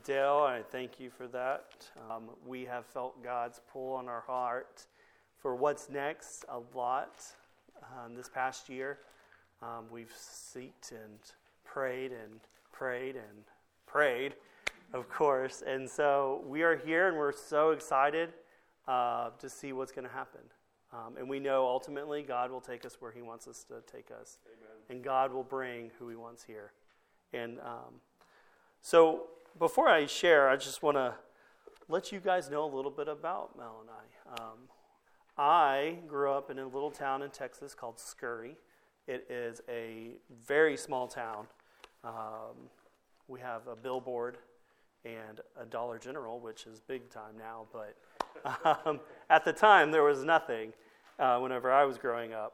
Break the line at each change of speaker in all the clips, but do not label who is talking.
Dale, I thank you for that. We have felt God's pull on our heart for what's next a lot this past year. We've sought and prayed and prayed and prayed, of course. And so we are here and we're so excited to see what's going to happen. And we know ultimately God will take us where He wants us to take us. Amen. And God will bring who He wants here. And so before I share, I just want to let you guys know a little bit about Mel and I. I grew up in a little town in Texas called Scurry. It is a very small town. We have a billboard and a Dollar General, which is big time now, but at the time there was nothing whenever I was growing up.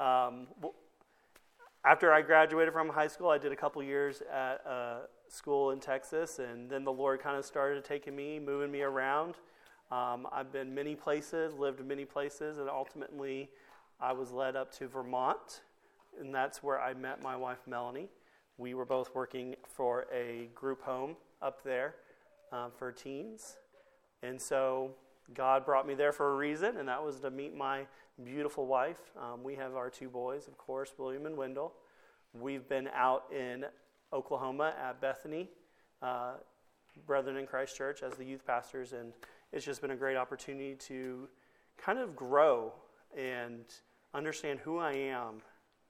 After I graduated from high school, I did a couple years at school in Texas, and then the Lord kind of started taking me, moving me around. I've been many places, lived in many places, and ultimately I was led up to Vermont, and that's where I met my wife, Melanie. We were both working for a group home up there for teens, and so God brought me there for a reason, and that was to meet my beautiful wife. We have our two boys, of course, William and Wendell. We've been out in Oklahoma at Bethany, Brethren in Christ Church, as the youth pastors, and it's just been a great opportunity to kind of grow and understand who I am.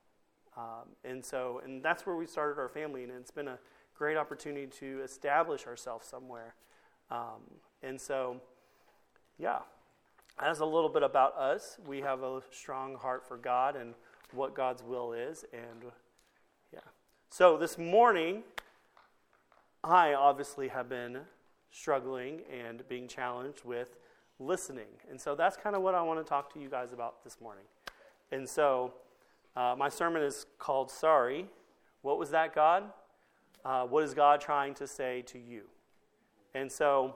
And that's where we started our family, and it's been a great opportunity to establish ourselves somewhere. That's a little bit about us. We have a strong heart for God and what God's will is, So this morning, I obviously have been struggling and being challenged with listening. And so that's kind of what I want to talk to you guys about this morning. And so my sermon is called Sorry. What was that, God? What is God trying to say to you? And so,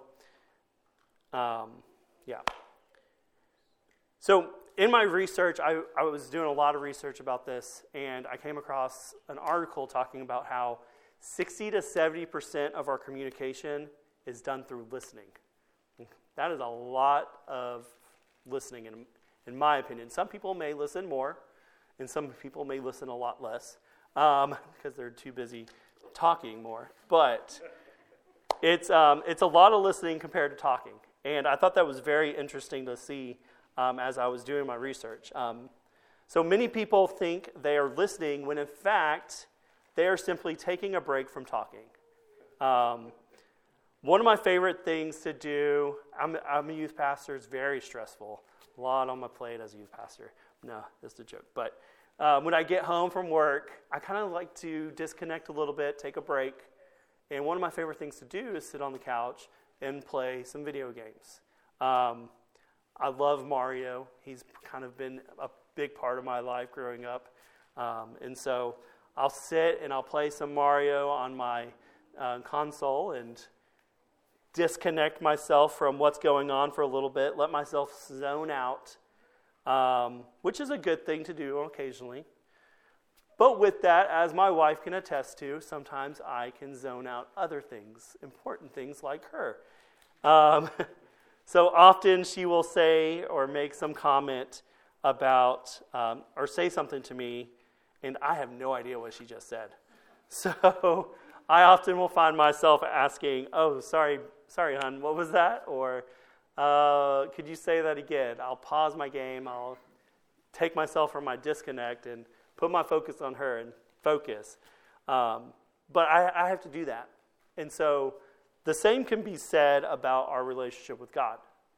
So in my research, I was doing a lot of research about this, and I came across an article talking about how 60 to 70% of our communication is done through listening. That is a lot of listening, in my opinion. Some people may listen more, and some people may listen a lot less because they're too busy talking more. But it's a lot of listening compared to talking, and I thought that was very interesting to see as I was doing my research. So many people think they are listening when in fact they are simply taking a break from talking. One of my favorite things to do, I'm a youth pastor, it's very stressful. A lot on my plate as a youth pastor. No, that's a joke. But when I get home from work, I kind of like to disconnect a little bit, take a break. And one of my favorite things to do is sit on the couch and play some video games. I love Mario. He's kind of been a big part of my life growing up. And so I'll sit and I'll play some Mario on my console and disconnect myself from what's going on for a little bit, let myself zone out, which is a good thing to do occasionally. But with that, as my wife can attest to, sometimes I can zone out other things, important things like her. So often she will say or make some comment about, or say something to me, and I have no idea what she just said. So I often will find myself asking, "Oh, sorry, hon, what was that?" Or, "Could you say that again?" I'll pause my game, I'll take myself from my disconnect and put my focus on her and focus. But I have to do that. And so the same can be said about our relationship with God.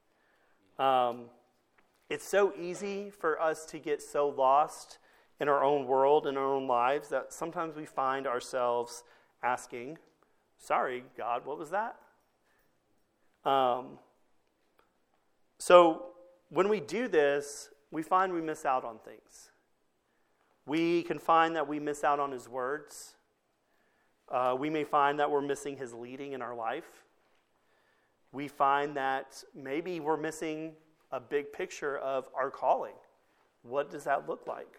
It's so easy for us to get so lost in our own world, in our own lives, that sometimes we find ourselves asking, "Sorry, God, what was that?" So when we do this, we find we miss out on things. We can find that we miss out on His words. We may find that we're missing His leading in our life. We find that maybe we're missing a big picture of our calling. What does that look like?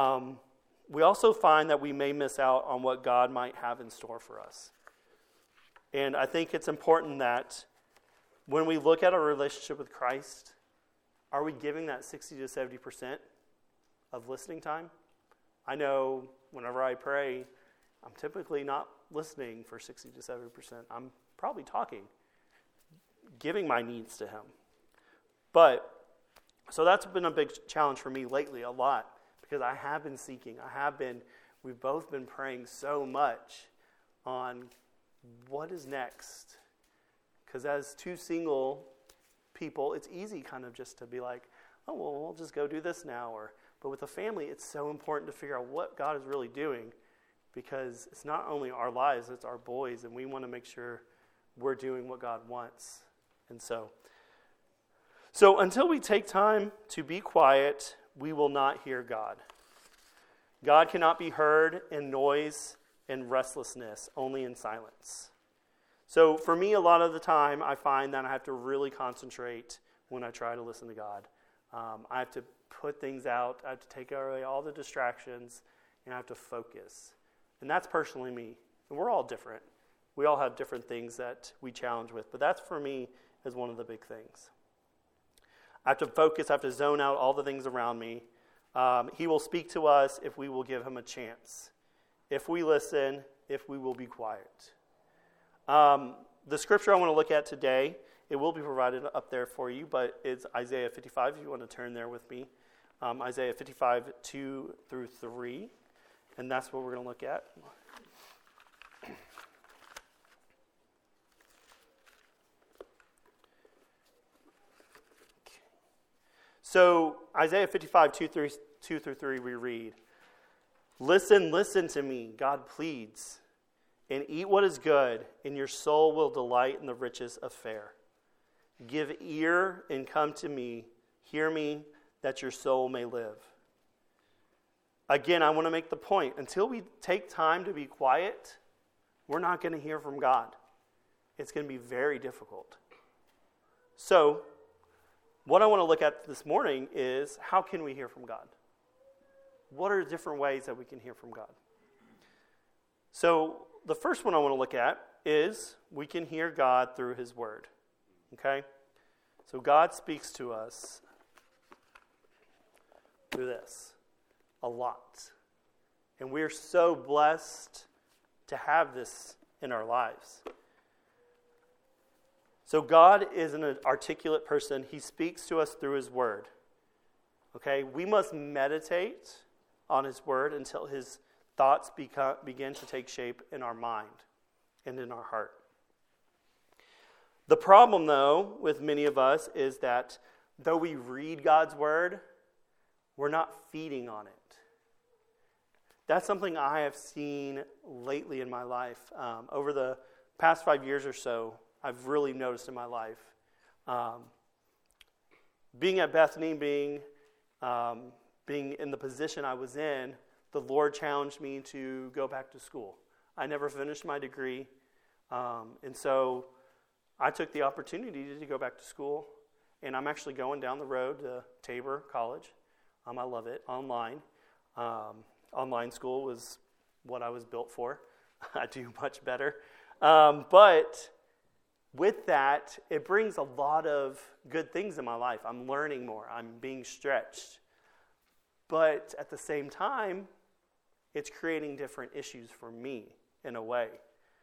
We also find that we may miss out on what God might have in store for us. And I think it's important that when we look at our relationship with Christ, are we giving that 60 to 70% of listening time? I know whenever I pray, I'm typically not listening for 60 to 70%. I'm probably talking, giving my needs to him. But, so that's been a big challenge for me lately, a lot, because I have been seeking. We've both been praying so much on what is next. Because as two single people, it's easy kind of just to be like, oh, well, we'll just go do this now. But with a family, it's so important to figure out what God is really doing, because it's not only our lives, it's our boys, and we want to make sure we're doing what God wants. And so until we take time to be quiet, we will not hear God. God cannot be heard in noise and restlessness, only in silence. So for me, a lot of the time, I find that I have to really concentrate when I try to listen to God. I have to put things out. I have to take away all the distractions, and I have to focus. And that's personally me. And we're all different. We all have different things that we challenge with. But that's, for me, is one of the big things. I have to focus. I have to zone out all the things around me. He will speak to us if we will give him a chance. If we listen, if we will be quiet. The scripture I want to look at today, it will be provided up there for you, but it's Isaiah 55, if you want to turn there with me. Isaiah 55, 2 through 3, and that's what we're going to look at. So Isaiah 55, 2 through 3, we read, listen to me, God pleads, and eat what is good, and your soul will delight in the riches of fare. Give ear and come to me, hear me, that your soul may live. Again, I want to make the point, until we take time to be quiet, we're not going to hear from God. It's going to be very difficult. So, what I want to look at this morning is, how can we hear from God? What are the different ways that we can hear from God? So, the first one I want to look at is we can hear God through his word. Okay? So God speaks to us through this a lot. And we're so blessed to have this in our lives. So God is an articulate person. He speaks to us through his word. Okay? We must meditate on his word until his thoughts begin to take shape in our mind and in our heart. The problem, though, with many of us is that though we read God's word, we're not feeding on it. That's something I have seen lately in my life. Over the past 5 years or so, I've really noticed in my life. Being at Bethany, being in the position I was in, the Lord challenged me to go back to school. I never finished my degree, and so I took the opportunity to go back to school, and I'm actually going down the road to Tabor College. I love it, online. Online school was what I was built for. I do much better. But with that, it brings a lot of good things in my life. I'm learning more. I'm being stretched. But at the same time, it's creating different issues for me in a way.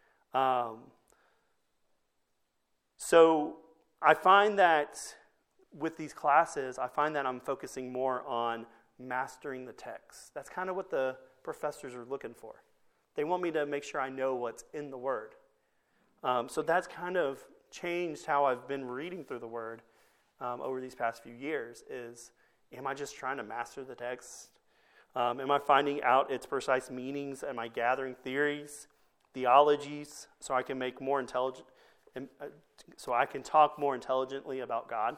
So I find that with these classes, I find that I'm focusing more on mastering the text. That's kind of what the professors are looking for. They want me to make sure I know what's in the Word. So that's kind of changed how I've been reading through the Word over these past few years is, am I just trying to master the text? Am I finding out its precise meanings? Am I gathering theories, theologies, so I can make more intelligent, so I can talk more intelligently about God?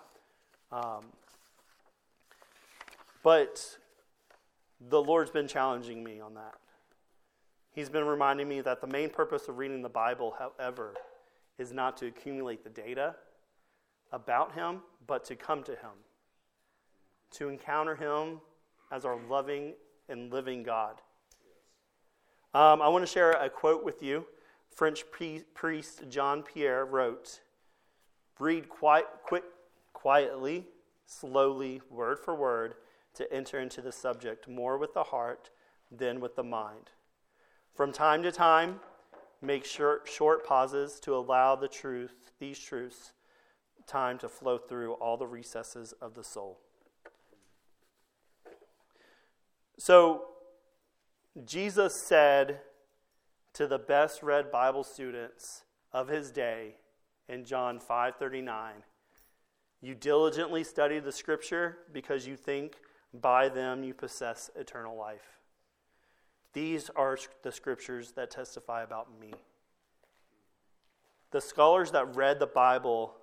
But the Lord's been challenging me on that. He's been reminding me that the main purpose of reading the Bible, however, is not to accumulate the data about him, but to come to him, to encounter him as our loving and living God. I want to share a quote with you French priest John Pierre wrote, "Read quietly, slowly, word for word, to enter into the subject more with the heart than with the mind. From time to time, make short pauses to allow these truths time to flow through all the recesses of the soul." So, Jesus said to the best read Bible students of his day in John 5:39, "You diligently study the scripture because you think by them you possess eternal life. These are the scriptures that testify about me." The scholars that read the Bible,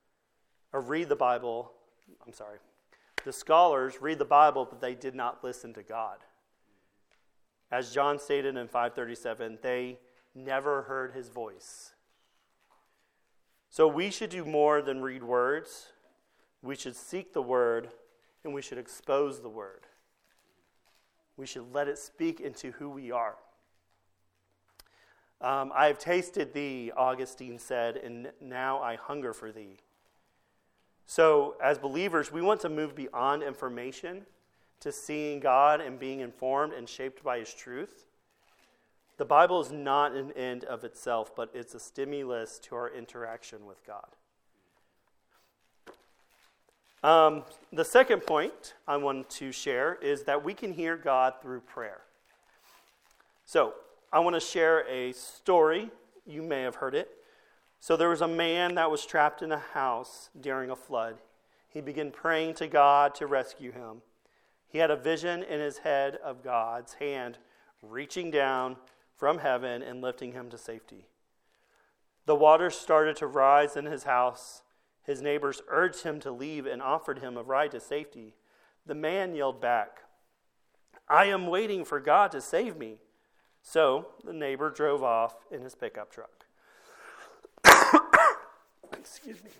the scholars read the Bible, but they did not listen to God. As John stated in 5:37, they never heard his voice. So we should do more than read words. We should seek the word, and we should expose the word. We should let it speak into who we are. "I have tasted thee," Augustine said, "and now I hunger for thee." So as believers, we want to move beyond information to seeing God and being informed and shaped by his truth. The Bible is not an end of itself, but it's a stimulus to our interaction with God. The second point I want to share is that we can hear God through prayer. So I want to share a story. You may have heard it. So there was a man that was trapped in a house during a flood. He began praying to God to rescue him. He had a vision in his head of God's hand reaching down from heaven and lifting him to safety. The waters started to rise in his house. His neighbors urged him to leave and offered him a ride to safety. The man yelled back, "I am waiting for God to save me." So the neighbor drove off in his pickup truck. Excuse me.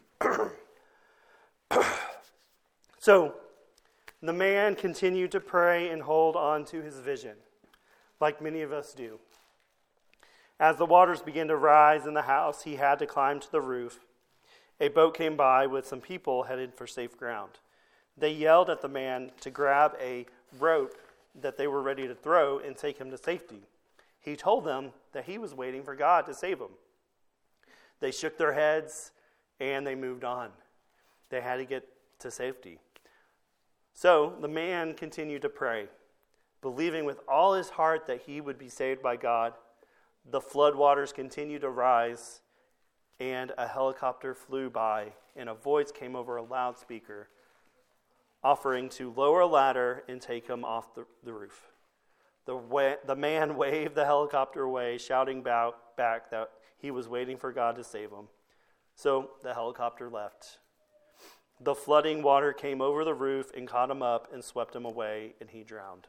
So the man continued to pray and hold on to his vision, like many of us do. As the waters began to rise in the house, he had to climb to the roof. A boat came by with some people headed for safe ground. They yelled at the man to grab a rope that they were ready to throw and take him to safety. He told them that he was waiting for God to save him. They shook their heads and they moved on. They had to get to safety. So the man continued to pray, believing with all his heart that he would be saved by God. The floodwaters continued to rise, and a helicopter flew by, and a voice came over a loudspeaker, offering to lower a ladder and take him off the roof. The man waved the helicopter away, shouting back that he was waiting for God to save him. So the helicopter left. The flooding water came over the roof and caught him up and swept him away, and he drowned.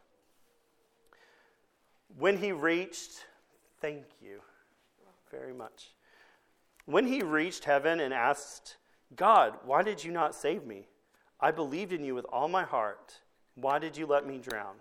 Thank you very much. When he reached heaven and asked, "God, why did you not save me? I believed in you with all my heart. Why did you let me drown?"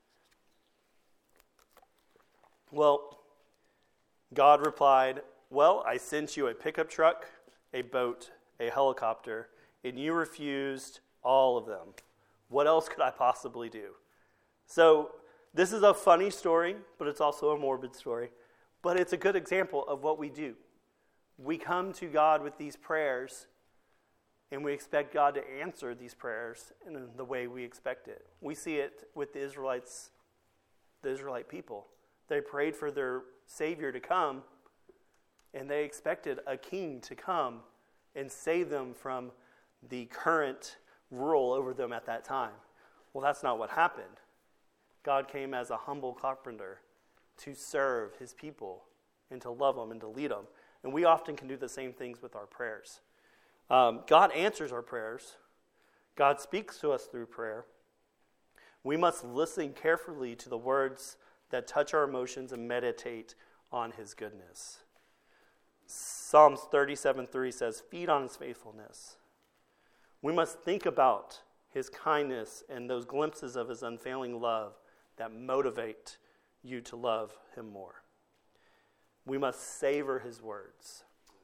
Well, God replied, "Well, I sent you a pickup truck, a boat, a helicopter, and you refused all of them. What else could I possibly do?" So this is a funny story, but it's also a morbid story. But it's a good example of what we do. We come to God with these prayers, and we expect God to answer these prayers in the way we expect it. We see it with the Israelite people. They prayed for their Savior to come, and they expected a king to come and save them from the current rule over them at that time. Well, that's not what happened. God came as a humble carpenter to serve his people and to love them and to lead them. And we often can do the same things with our prayers. God answers our prayers. God speaks to us through prayer. We must listen carefully to the words that touch our emotions and meditate on his goodness. Psalms 37:3 says, "Feed on his faithfulness." We must think about his kindness and those glimpses of his unfailing love that motivate you to love him more. We must savor his words.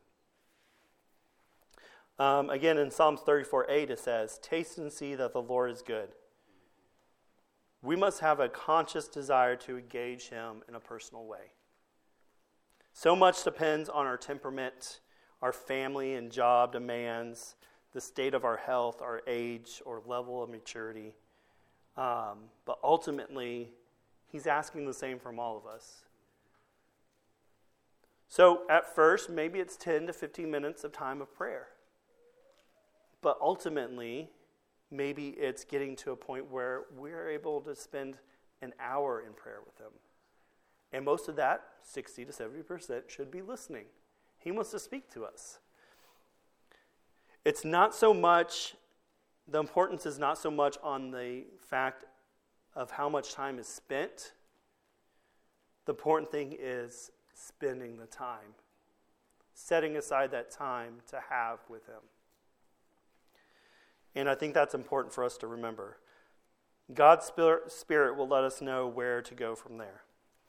Again, in Psalms 34:8, it says, "Taste and see that the Lord is good." We must have a conscious desire to engage him in a personal way. So much depends on our temperament, our family and job demands, the state of our health, our age, or level of maturity. But ultimately, he's asking the same from all of us. So at first, maybe it's 10 to 15 minutes of time of prayer. But ultimately, maybe it's getting to a point where we're able to spend an hour in prayer with him. And most of that, 60 to 70%, should be listening. He wants to speak to us. It's not so much, the importance is not so much on the fact of how much time is spent. The important thing is spending the time, setting aside that time to have with him. And I think that's important for us to remember. God's Spirit will let us know where to go from there.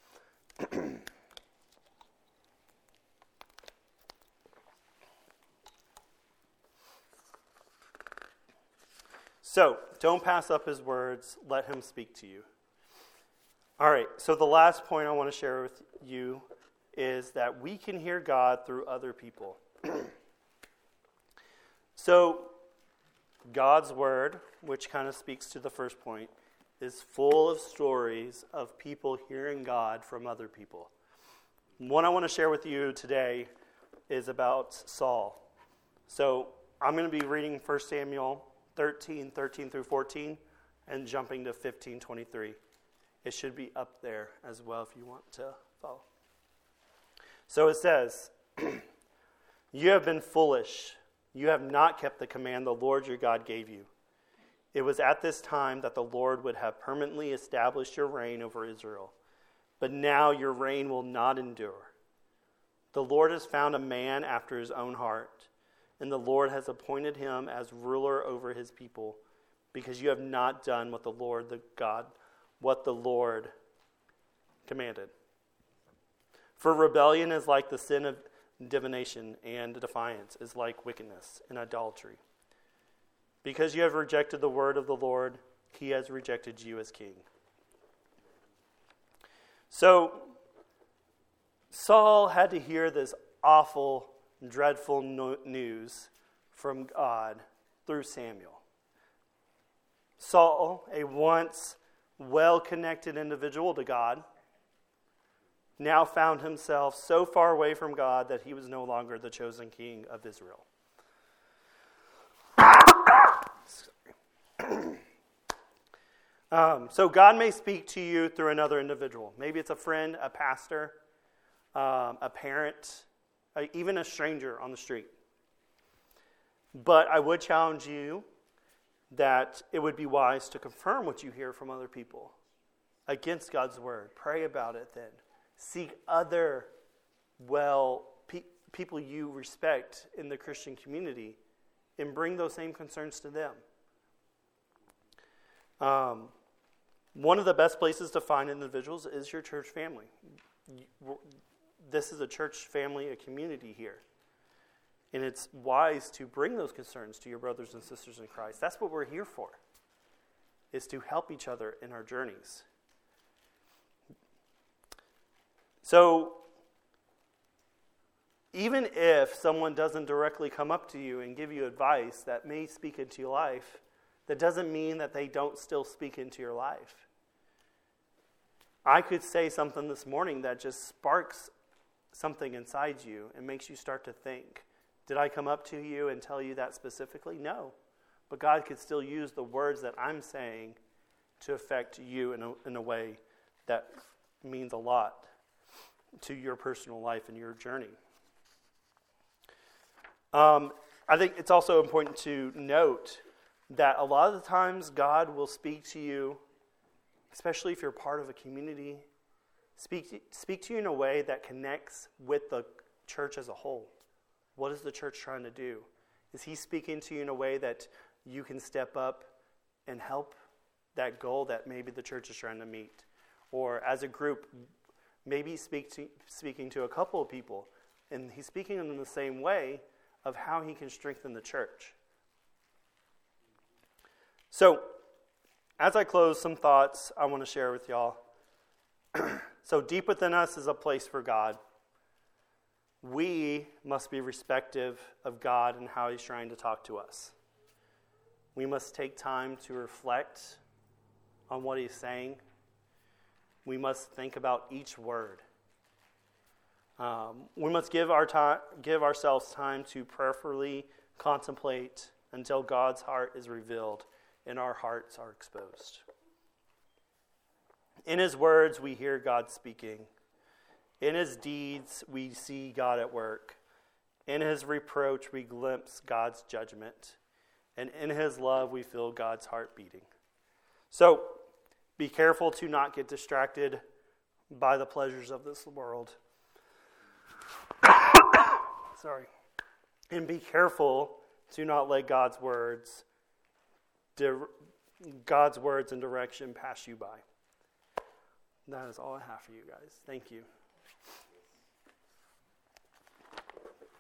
So, don't pass up his words. Let him speak to you. All right, so the last point I want to share with you is that we can hear God through other people. So, God's word, which kind of speaks to the first point, is full of stories of people hearing God from other people. One I want to share with you today is about Saul. So I'm going to be reading 1 Samuel 13 through 14, and jumping to 15:23. It should be up there as well if you want to follow. So it says, "You have been foolish. You have not kept the command the Lord your God gave you. It was at this time that the Lord would have permanently established your reign over Israel. But now your reign will not endure. The Lord has found a man after his own heart, and the Lord has appointed him as ruler over his people, because you have not done what the Lord commanded. For rebellion is like the sin of divination, and defiance is like wickedness and idolatry. Because you have rejected the word of the Lord, he has rejected you as king." So, Saul had to hear this awful, dreadful news from God through Samuel. Saul, a once well-connected individual to God, now found himself so far away from God that he was no longer the chosen king of Israel. So God may speak to you through another individual. Maybe it's a friend, a pastor, a parent, even a stranger on the street. But I would challenge you that it would be wise to confirm what you hear from other people against God's word. Pray about it then. Seek other people you respect in the Christian community and bring those same concerns to them. One of the best places to find individuals is your church family. This is a church family, a community here. And it's wise to bring those concerns to your brothers and sisters in Christ. That's what we're here for, is to help each other in our journeys. So, even if someone doesn't directly come up to you and give you advice that may speak into your life, that doesn't mean that they don't still speak into your life. I could say something this morning that just sparks something inside you and makes you start to think. Did I come up to you and tell you that specifically? No. But God could still use the words that I'm saying to affect you in a way that means a lot to your personal life and your journey. I think it's also important to note that a lot of the times God will speak to you, especially if you're part of a community, speak to you in a way that connects with the church as a whole. What is the church trying to do? Is he speaking to you in a way that you can step up and help that goal that maybe the church is trying to meet? Or as a group, Maybe speaking to a couple of people, and he's speaking in the same way of how he can strengthen the church. So, as I close, some thoughts I want to share with y'all. So, deep within us is a place for God. We must be respective of God and how he's trying to talk to us. We must take time to reflect on what he's saying. We must think about each word. We must give ourselves time to prayerfully contemplate until God's heart is revealed and our hearts are exposed. In his words, we hear God speaking. In his deeds, we see God at work. In his reproach, we glimpse God's judgment. And in his love, we feel God's heart beating. So, be careful to not get distracted by the pleasures of this world. Sorry. And be careful to not let God's words and direction pass you by. That is all I have for you guys. Thank you.